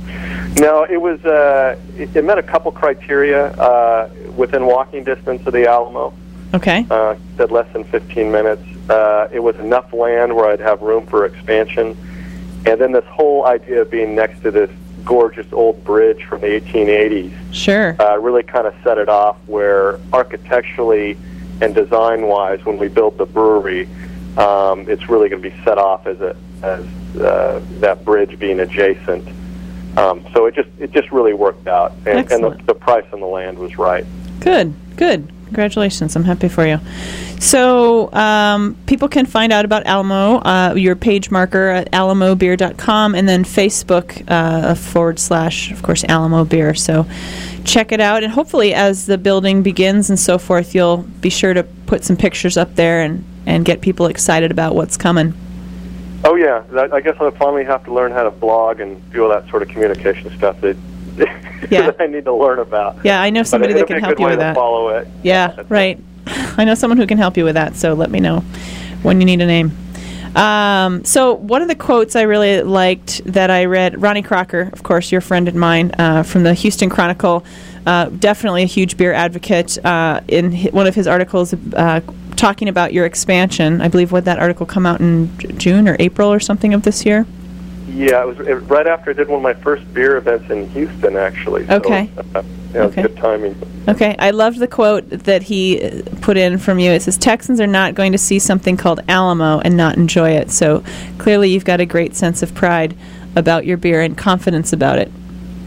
No, it was. Uh, it, it met a couple criteria uh, within walking distance of the Alamo. Okay. Uh, said less than fifteen minutes. Uh, it was enough land where I'd have room for expansion, and then this whole idea of being next to this gorgeous old bridge from the eighteen eighties Sure. uh, really kind of set it off where architecturally and design-wise, when we build the brewery, um, it's really going to be set off as a as uh, that bridge being adjacent. Um, so it just it just really worked out, and, and the, Excellent. the price on the land was right. Good. Good. Congratulations. I'm happy for you. So um, people can find out about Alamo, uh, your page marker at alamo beer dot com, and then Facebook uh, forward slash, of course, Alamo Beer. So check it out. And hopefully as the building begins and so forth, you'll be sure to put some pictures up there and, and get people excited about what's coming. Oh yeah, I I guess I'll finally have to learn how to blog and do all that sort of communication stuff that, Yeah. that I need to learn about. Yeah, I know somebody but that it'll can be a help good you way with to that. Follow it. Yeah, That's right. I know someone who can help you with that, so let me know when you need a name. Um, so one of the quotes I really liked that I read, Ronnie Crocker, of course, your friend and mine, uh, from the Houston Chronicle, uh, definitely a huge beer advocate. Uh, in hi- one of his articles uh, talking about your expansion, I believe, would that article come out in J- June or April or something of this year? Yeah, it was it, right after I did one of my first beer events in Houston, actually. So, Okay. Uh, yeah, Okay. Good timing. Okay, I loved the quote that he uh, put in from you. It says, Texans are not going to see something called Alamo and not enjoy it. So clearly you've got a great sense of pride about your beer and confidence about it.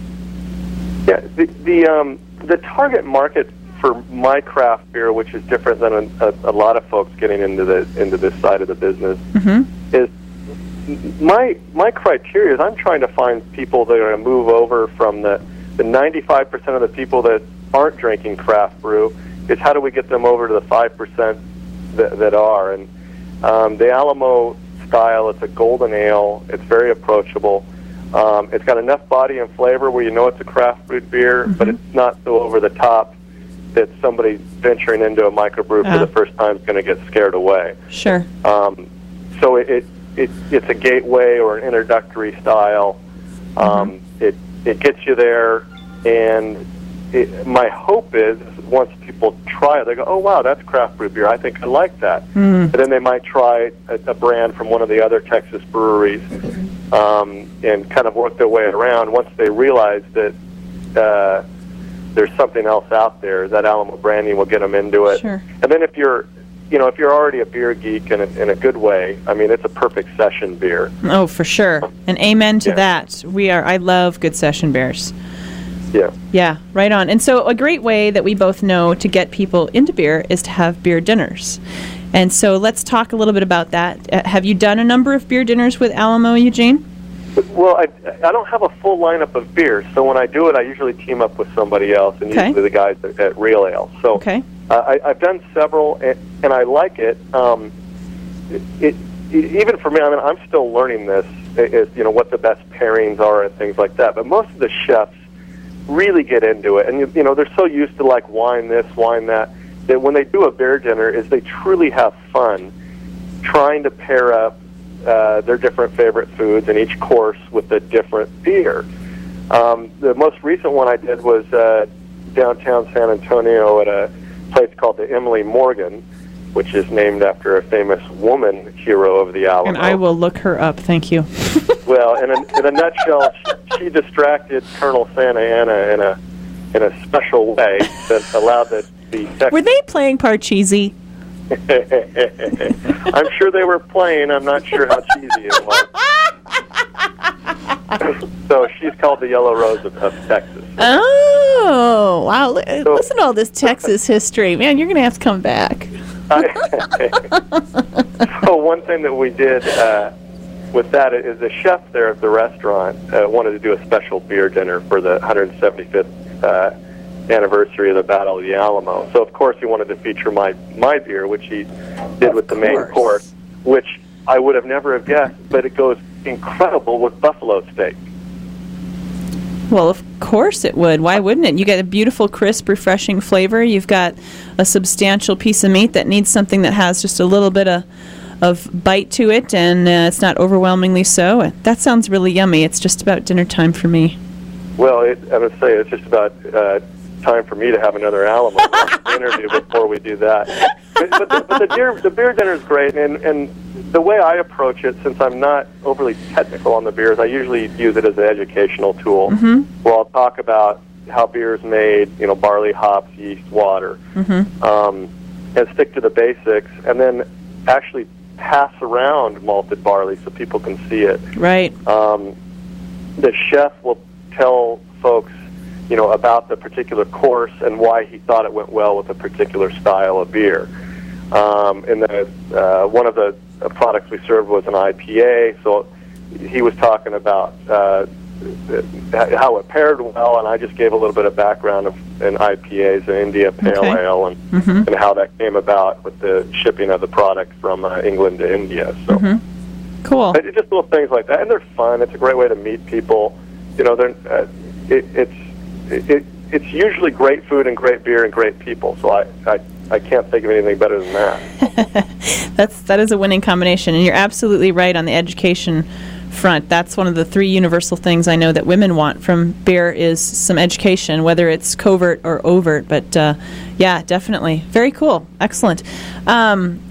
Yeah, the the um, the target market for my craft beer, which is different than a, a, a lot of folks getting into the into this side of the business, Mm-hmm. is my my criteria is I'm trying to find people that are going to move over from the the ninety-five percent of the people that aren't drinking craft brew. Is how do we get them over to the five percent that, that are? And um, the Alamo style, it's a golden ale. It's very approachable. Um, it's got enough body and flavor where you know it's a craft brewed beer, Mm-hmm. but it's not so over the top that somebody venturing into a microbrew Ah. for the first time is going to get scared away. Sure. Um, so it, it, it it's a gateway or an introductory style. Um, Mm-hmm. It it gets you there, and it, my hope is once people try it, they go, "Oh wow, that's craft brew beer. I think I like that." Mm. And then they might try a, a brand from one of the other Texas breweries, um, and kind of work their way around. Once they realize that uh, there's something else out there, that Alamo branding will get them into it. Sure. And then if you're you know, if you're already a beer geek in a, in a good way, I mean, it's a perfect session beer. Oh, for sure. And amen to Yeah. that. We are. I love good session beers. Yeah. Yeah, right on. And so a great way that we both know to get people into beer is to have beer dinners. And so let's talk a little bit about that. Uh, have you done a number of beer dinners with Alamo, Eugene? Well, I, I don't have a full lineup of beers, so when I do it, I usually team up with somebody else, and Okay. usually the guys at, at Real Ale. So Okay. uh, I, I've done several, and, and I like it. Um, it, it. Even for me, I mean, I'm still learning this, is, you know, what the best pairings are and things like that. But most of the chefs really get into it, and you, you know, they're so used to like wine this, wine that, that when they do a beer dinner, is they truly have fun trying to pair up uh, their different favorite foods in each course with a different beer. Um, the most recent one I did was uh, downtown San Antonio at a place called the Emily Morgan, which is named after a famous woman hero of the Alamo. And I will look her up. Thank you. Well, in a, in a nutshell, she, she distracted Colonel Santa Ana in a in a special way that allowed the the. Tex- Were they playing Parcheesi? I'm sure they were playing. I'm not sure how cheesy it was. So she's called the Yellow Rose of, of Texas. Oh, wow. Li- Listen to all this Texas history. Man, you're going to have to come back. So one thing that we did uh, with that is the chef there at the restaurant uh, wanted to do a special beer dinner for the one hundred seventy-fifth uh, anniversary of the Battle of the Alamo. So of course he wanted to feature my my beer, which he did with the main course, which I would have never have guessed, but it goes incredible with buffalo steak. Well, of course it would. Why wouldn't it? You get a beautiful, crisp, refreshing flavor. You've got a substantial piece of meat that needs something that has just a little bit of of bite to it, and uh, it's not overwhelmingly so. That sounds really yummy. It's just about dinner time for me. Well, it, I would say it's just about uh, time for me to have another Alamo interview before we do that. But, but, the, but the, beer, the beer dinner is great, and, and the way I approach it, since I'm not overly technical on the beers, I usually use it as an educational tool. Mm-hmm. Where I'll talk about how beer is made, you know, barley, hops, yeast, water, Mm-hmm. um, and stick to the basics, and then actually pass around malted barley so people can see it. Right. Um, the chef will tell folks, you know, about the particular course and why he thought it went well with a particular style of beer. Um, and the, uh, one of the uh, products we served was an I P A, so he was talking about uh, how it paired well, and I just gave a little bit of background of an I P As, an India Pale Okay. Ale, and, Mm-hmm. and how that came about with the shipping of the product from uh, England to India. So. Mm-hmm. Cool. It- Just little things like that, and they're fun. It's a great way to meet people. You know, they're uh, it, it's it, it's usually great food and great beer and great people. So I, I I can't think of anything better than that. That's that is a winning combination, and you're absolutely right on the education front. That's one of the three universal things I know that women want from beer is some education, whether it's covert or overt. But uh, yeah, definitely, very cool, excellent. Um,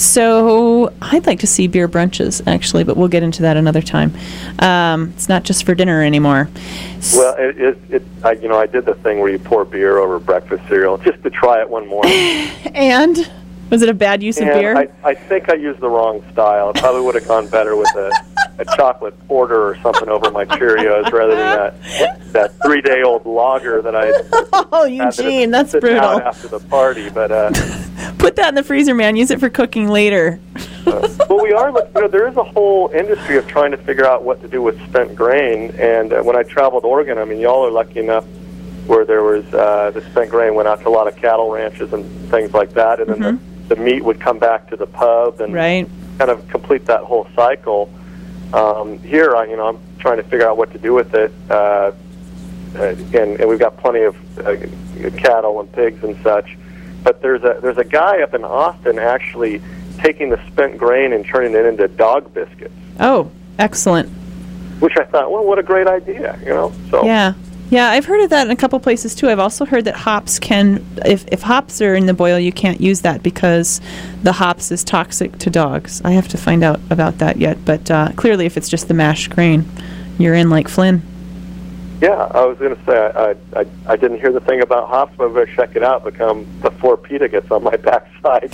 so I'd like to see beer brunches actually, but we'll get into that another time. Um, it's not just for dinner anymore. Well, it, it, it I, you know, I did the thing where you pour beer over breakfast cereal just to try it one morning. And was it a bad use and of beer? I, I think I used the wrong style. It probably would have gone better with a, a chocolate porter or something over my Cheerios rather than that that three day old lager that I. Oh, had to Eugene, that's sit brutal. down after the party, but. Uh, Put that in the freezer, man. Use it for cooking later. Uh, well, we are looking, you know, there is a whole industry of trying to figure out what to do with spent grain. And uh, when I traveled Oregon, I mean, y'all are lucky enough where there was uh, the spent grain went out to a lot of cattle ranches and things like that. And then Mm-hmm. the, the meat would come back to the pub and Right. kind of complete that whole cycle. Um, here, I, you know, I'm trying to figure out what to do with it. Uh, uh, and, and we've got plenty of uh, cattle and pigs and such. But there's a there's a guy up in Austin actually taking the spent grain and turning it into dog biscuits, Oh, excellent. which I thought, well, what a great idea, you know. So Yeah. Yeah, I've heard of that in a couple places too. I've also heard that hops can, if, if hops are in the boil, you can't use that because the hops is toxic to dogs. I have to find out about that yet. But uh, clearly, if it's just the mashed grain, you're in like Flynn. yeah, I was going to say I, I I didn't hear the thing about hops, but I'm going to check it out. Become before PETA gets on my backside.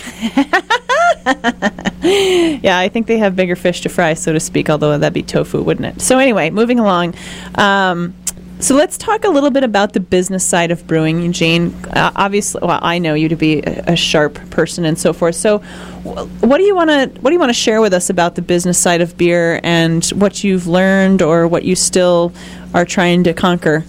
Yeah, I think they have bigger fish to fry, so to speak, although that'd be tofu, wouldn't it? So anyway, moving along. Um, So let's talk a little bit about the business side of brewing, Eugene. Uh, obviously, well, I know you to be a, a sharp person and so forth. So, wh- what do you want to what do you want to share with us about the business side of beer and what you've learned or what you still are trying to conquer?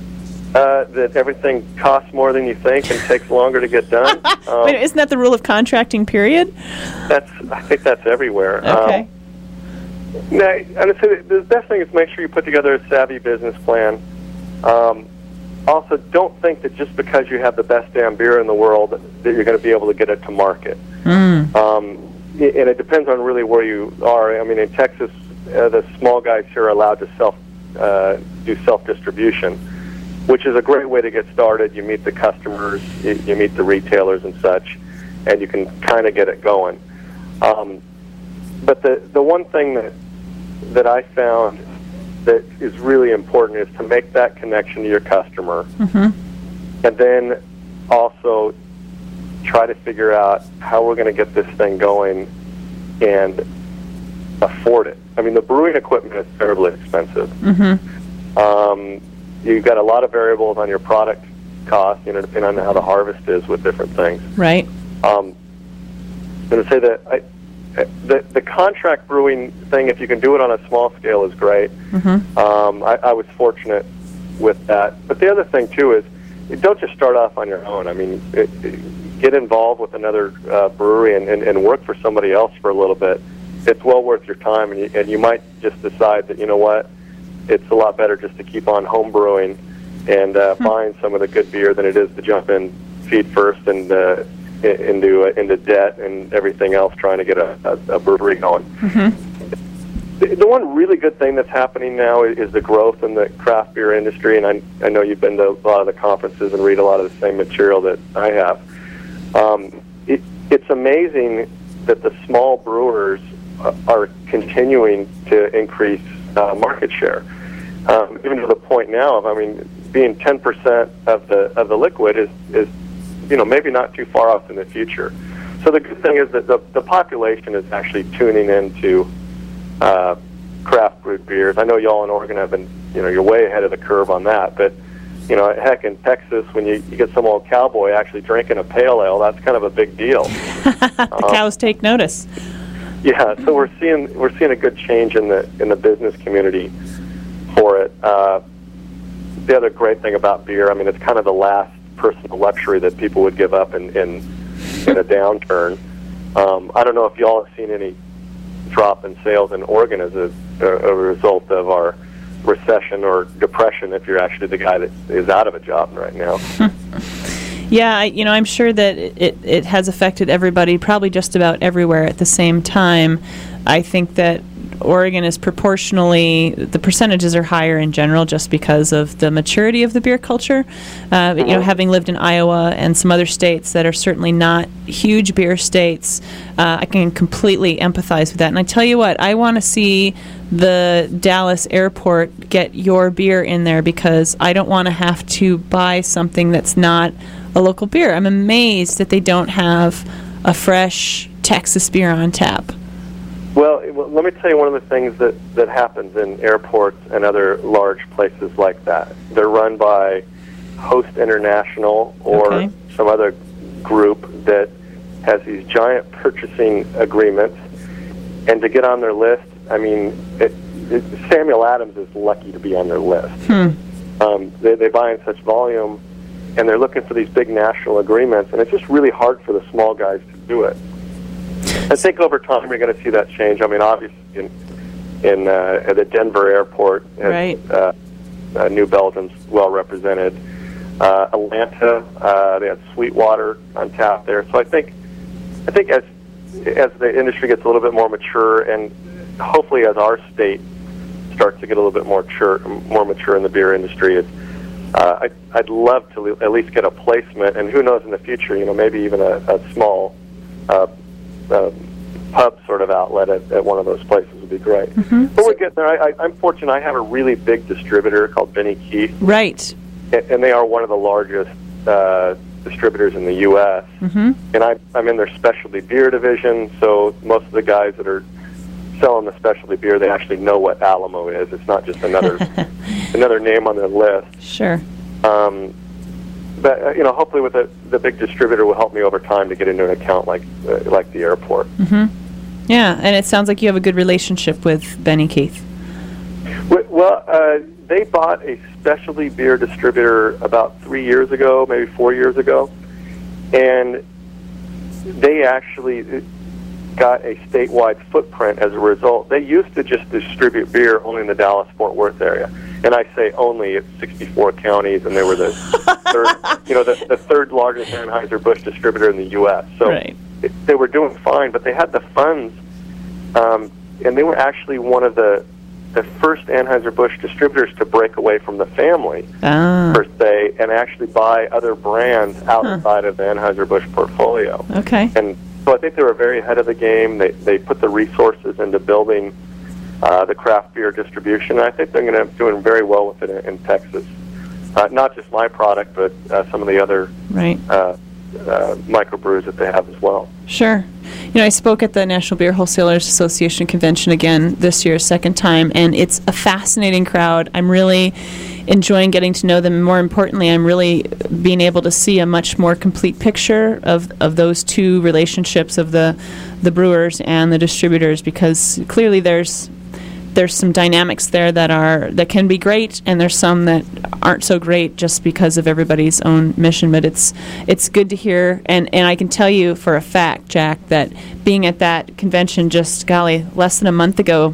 Uh, that everything costs more than you think and takes longer to get done. Um, Wait, isn't that the rule of contracting? Period. That's I think that's everywhere. Okay. Um, now, I would say the best thing is make sure you put together a savvy business plan. Um, also, don't think that just because you have the best damn beer in the world that you're going to be able to get it to market. Mm. Um, and it depends on really where you are. I mean, in Texas, uh, the small guys here are allowed to self uh, do self-distribution, which is a great way to get started. You meet the customers, you, you meet the retailers and such, and you can kind of get it going. Um, but the the one thing that that I found that is really important is to make that connection to your customer, Mm-hmm. and then also try to figure out how we're going to get this thing going and afford it. I mean, the brewing equipment is terribly expensive. Mm-hmm. Um, you've got a lot of variables on your product cost, you know, depending on how the harvest is with different things. Right. Um, I'm going to say that I, the the contract brewing thing, if you can do it on a small scale, is great. Mm-hmm. Um, I, I was fortunate with that. But the other thing, too, is you don't just start off on your own. I mean, it, it, get involved with another uh, brewery and, and, and work for somebody else for a little bit. It's well worth your time, and you, and you might just decide that, you know what, it's a lot better just to keep on home brewing and uh, Hmm. buying some of the good beer than it is to jump in feet first and uh, i- into uh, into debt and everything else trying to get a, a, a brewery going. Mm-hmm. The, the one really good thing that's happening now is, is the growth in the craft beer industry, and I, I know you've been to a lot of the conferences and read a lot of the same material that I have. Um, it, it's amazing that the small brewers uh, are continuing to increase uh, market share. Um, even to the point now of, I mean, being ten percent of the of the liquid is, is, you know, maybe not too far off in the future. So the good thing is that the, the population is actually tuning into uh, craft brewed beers. I know y'all in Oregon have been, you know, you're way ahead of the curve on that, but, you know, heck, in Texas, when you, you get some old cowboy actually drinking a pale ale, that's kind of a big deal. The Um, cows take notice. Yeah, so we're seeing we're seeing a good change in the in the business community for it. Uh, the other great thing about beer, I mean, it's kind of the last personal luxury that people would give up in in, in a downturn. Um, I don't know if y'all have seen any drop in sales in Oregon as a, a result of our recession or depression, if you're actually the guy that is out of a job right now. Yeah, I, you know, I'm sure that it, it has affected everybody probably just about everywhere at the same time. I think that Oregon is proportionally, the percentages are higher in general just because of the maturity of the beer culture. Uh, you know, having lived in Iowa and some other states that are certainly not huge beer states, uh, I can completely empathize with that. And I tell you what, I want to see the Dallas airport get your beer in there because I don't want to have to buy something that's not a local beer. I'm amazed that they don't have a fresh Texas beer on tap. Well, well, let me tell you one of the things that, that happens in airports and other large places like that. They're run by Host International or Okay. some other group that has these giant purchasing agreements. And to get on their list, I mean, it, it, Samuel Adams is lucky to be on their list. Hmm. Um, they, they buy in such volume, and they're looking for these big national agreements, and it's just really hard for the small guys to do it. I think over time you're going to see that change. I mean, obviously, in, in uh, at the Denver airport, has, Right. uh, uh, New Belgium's well represented. Uh, Atlanta, uh, they have Sweetwater on tap there. So I think, I think as as the industry gets a little bit more mature, and hopefully as our state starts to get a little bit more mature, more mature in the beer industry, it's, uh, I, I'd love to at least get a placement, and who knows in the future, you know, maybe even a, a small uh, uh, pub sort of outlet at, at one of those places would be great. Mm-hmm. But we're getting there. I, I, I'm fortunate. I have a really big distributor called Benny Keith, Right. and, and they are one of the largest uh, distributors in the U S Mm-hmm. And I, I'm in their specialty beer division, so most of the guys that are selling the specialty beer, they actually know what Alamo is. It's not just another another name on their list. Sure. Um, but uh, you know, hopefully, with the the big distributor will help me over time to get into an account like uh, like the airport. Mm-hmm. Yeah, and it sounds like you have a good relationship with Benny Keith. Well, uh, they bought a specialty beer distributor about three years ago, maybe four years ago, and they actually got a statewide footprint as a result. They used to just distribute beer only in the Dallas-Fort Worth area, and I say only. It's sixty-four counties, and they were the third, you know, the, the third largest Anheuser-Busch distributor in the U S So right. it, they were doing fine, but they had the funds, um, and they were actually one of the the first Anheuser-Busch distributors to break away from the family, ah. per se, and actually buy other brands outside huh. of the Anheuser-Busch portfolio. Okay. And so I think they were very ahead of the game. They they put the resources into building uh, the craft beer distribution, and I think they're going to be doing very well with it in, in Texas. Uh, not just my product, but uh, some of the other right. uh, uh, microbrews that they have as well. Sure. You know, I spoke at the National Beer Wholesalers Association convention again this year, second time, and it's a fascinating crowd. I'm really enjoying getting to know them, and more importantly, I'm really being able to see a much more complete picture of, of those two relationships of the the brewers and the distributors, because clearly there's there's some dynamics there that are that can be great, and there's some that aren't so great just because of everybody's own mission. But it's it's good to hear, and, and I can tell you for a fact, Jack, that being at that convention just, golly, less than a month ago,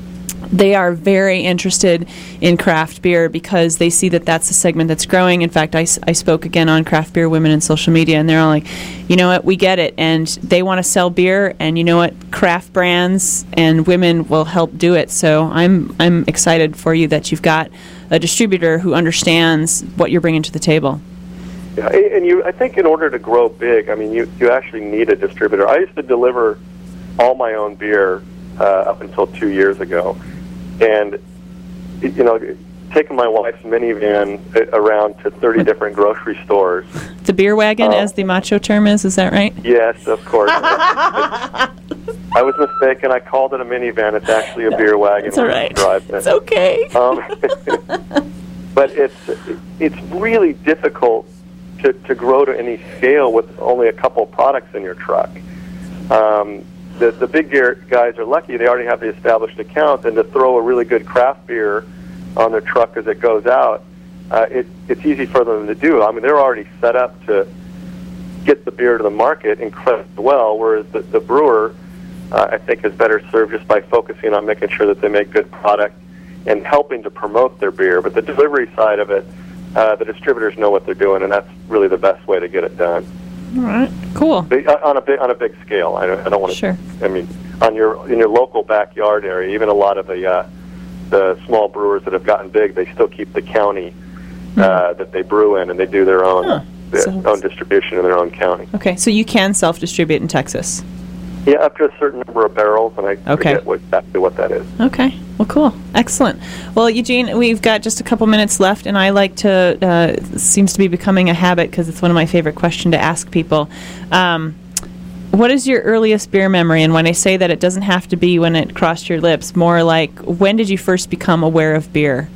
they are very interested in craft beer because they see that that's a segment that's growing. In fact, I, s- I spoke again on Craft Beer Women in social media, and they're all like, you know what, we get it. And they want to sell beer, and you know what, craft brands and women will help do it. So I'm I'm excited for you that you've got a distributor who understands what you're bringing to the table. Yeah, and you, I think in order to grow big, I mean, you, you actually need a distributor. I used to deliver all my own beer uh, up until two years ago. And, you know, taking my wife's minivan around to thirty different grocery stores. The beer wagon, um, as the macho term is, is that right? Yes, of course. I was mistaken. I called it a minivan. It's actually a beer wagon. It's all right. Drive it. It's okay. Um, but it's it's really difficult to, to grow to any scale with only a couple products in your truck. Um, The, the big gear guys are lucky. They already have the established account, and to throw a really good craft beer on their truck as it goes out, uh, it, it's easy for them to do. I mean, they're already set up to get the beer to the market incredibly well, whereas the, the brewer, uh, I think, is better served just by focusing on making sure that they make good product and helping to promote their beer. But the delivery side of it, uh, the distributors know what they're doing, and that's really the best way to get it done. All right, cool. But on a big on a big scale. I don't, I don't want to. Sure. I mean, on your in your local backyard area, even a lot of the uh, the small brewers that have gotten big, they still keep the county uh, mm. that they brew in, and they do their own huh. their so own distribution in their own county. Okay, so you can self-distribute in Texas. Yeah, up to a certain number of barrels, and I okay. forget what, exactly what that is. Okay. Well, cool. Excellent. Well, Eugene, we've got just a couple minutes left, and I like to, uh, seems to be becoming a habit because it's one of my favorite questions to ask people. Um, what is your earliest beer memory? And when I say that, it doesn't have to be when it crossed your lips, more like, when did you first become aware of beer?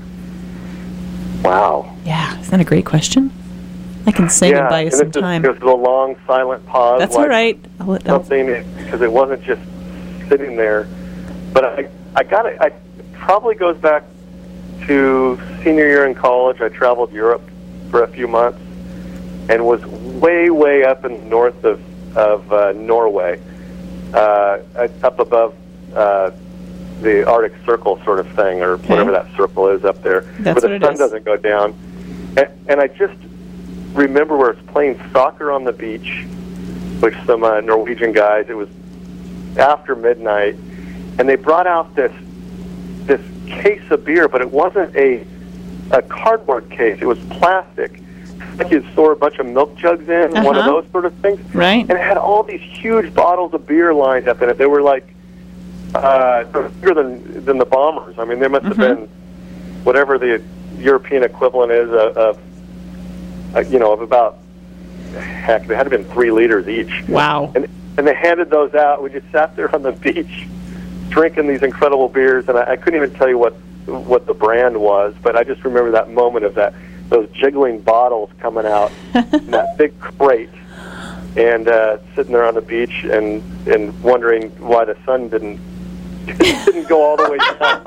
Wow. Yeah. Isn't that a great question? I can sing yeah, and buy you and some this is, time. It was a long, silent pause. That's like all right. I'll let, I'll, something, because it wasn't just sitting there. But I, I got it. I probably goes back to senior year in college. I traveled Europe for a few months and was way, way up in the north of of uh, Norway, uh, up above uh, the Arctic Circle sort of thing, or okay. whatever that circle is up there, That's where the what sun it is. doesn't go down. And, and I just remember where I was playing soccer on the beach with some uh, Norwegian guys. It was after midnight, and they brought out this this case of beer, but it wasn't a a cardboard case. It was plastic, like you'd store a bunch of milk jugs in, uh-huh. one of those sort of things. Right. And it had all these huge bottles of beer lined up in it. They were like uh, bigger than than the Bombers. I mean, they must mm-hmm. have been whatever the European equivalent is of, of uh, you know, of about, heck, they had to have been three liters each. Wow. And and they handed those out. We just sat there on the beach drinking these incredible beers, and I, I couldn't even tell you what what the brand was, but I just remember that moment of that those jiggling bottles coming out in that big crate, and uh, sitting there on the beach and and wondering why the sun didn't didn't go all the way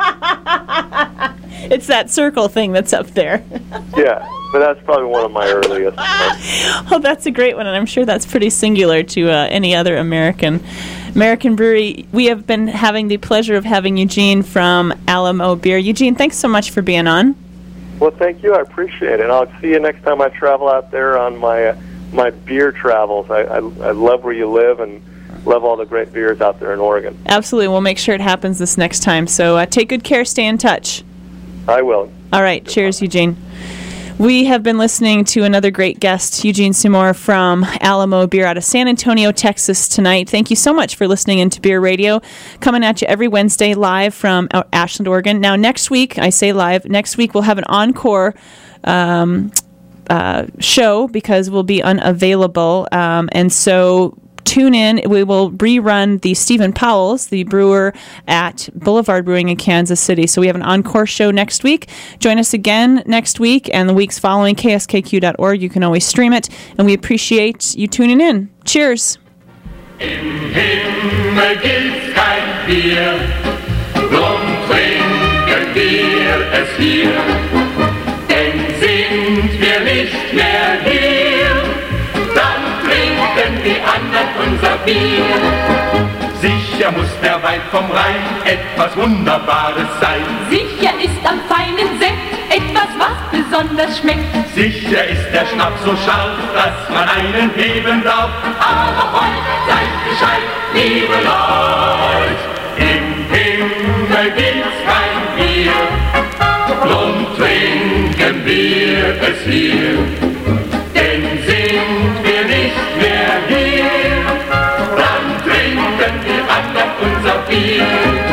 down. It's that circle thing that's up there. Yeah, but that's probably one of my earliest. Oh, that's a great one, and I'm sure that's pretty singular to uh, any other American American brewery. We have been having the pleasure of having Eugene from Alamo Beer. Eugene, thanks so much for being on. Well, thank you. I appreciate it. And I'll see you next time I travel out there on my uh, my beer travels. I, I I love where you live and love all the great beers out there in Oregon. Absolutely. We'll make sure it happens this next time. So uh, take good care. Stay in touch. I will. All right. Cheers, Eugene. We have been listening to another great guest, Eugene Seymour from Alamo Beer out of San Antonio, Texas tonight. Thank you so much for listening into Beer Radio, coming at you every Wednesday live from Ashland, Oregon. Now, next week, I say live, next week we'll have an encore um, uh, show because we'll be unavailable. Um, and so tune in. We will rerun the Stephen Powell's, the brewer at Boulevard Brewing in Kansas City. So we have an encore show next week. Join us again next week and the weeks following, K S K Q dot org. You can always stream it, and we appreciate you tuning in. Cheers. Im Himmel gibt's kein Bier, drum trinken wir es hier, denn sind wir nicht mehr hier, dann trinken die anderen unser Bier. Sicher muss der Wein vom Rhein etwas Wunderbares sein. Sicher ist am feinen Sekt etwas, was besonders schmeckt. Sicher ist der Schnaps so scharf, dass man einen heben darf. Aber heute seid gescheit, liebe Leute, im Himmel gibt's kein Bier, drum trinken wir es hier, denn sind wir nicht mehr hier, dann trinken die anderen unser Bier.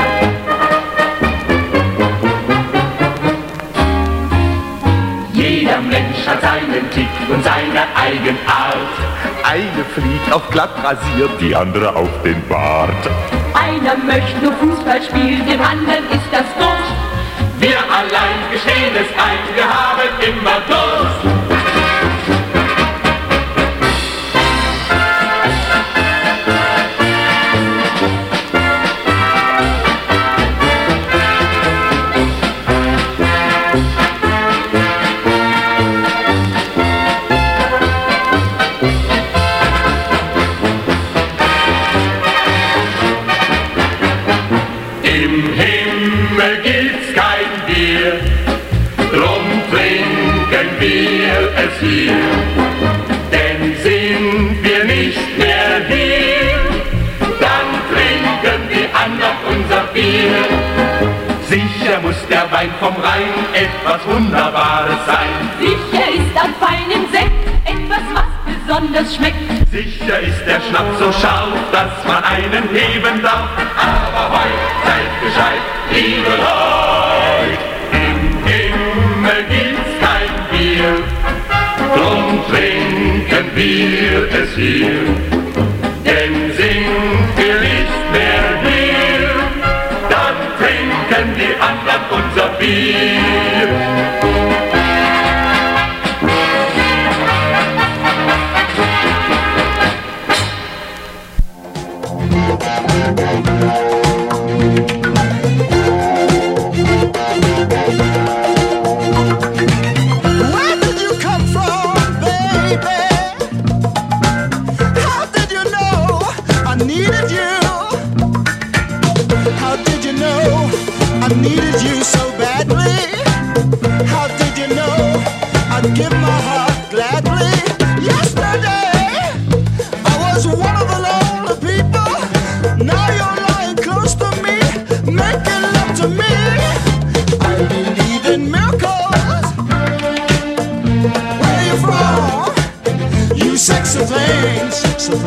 Jeder Mensch hat seinen Tick und seine Eigenart. Eine fliegt auf glatt rasiert, die andere auf den Bart. Einer möchte nur Fußball spielen, dem anderen ist das wurscht. Wir allein gestehen es ein, wir haben immer Durst. Im Himmel gibt's kein Bier, drum trinken wir es hier. Denn sind wir nicht mehr hier, dann trinken die anderen unser Bier. Sicher muss der Wein vom Rhein etwas Wunderbares sein. Sicher ist am feinen Sekt etwas, was besonders schmeckt. Sicher ist der Schnaps so scharf, dass man einen heben darf. Aber heut seid gescheit, liebe Leute, im Himmel gibt's kein Bier, drum trinken wir es hier, denn sind wir nicht mehr hier, dann trinken die anderen unser Bier. Where did you come from, baby? How did you know I needed you? How did you know I needed you so badly? How did you know I'd give my heart gladly? Yesterday I was one of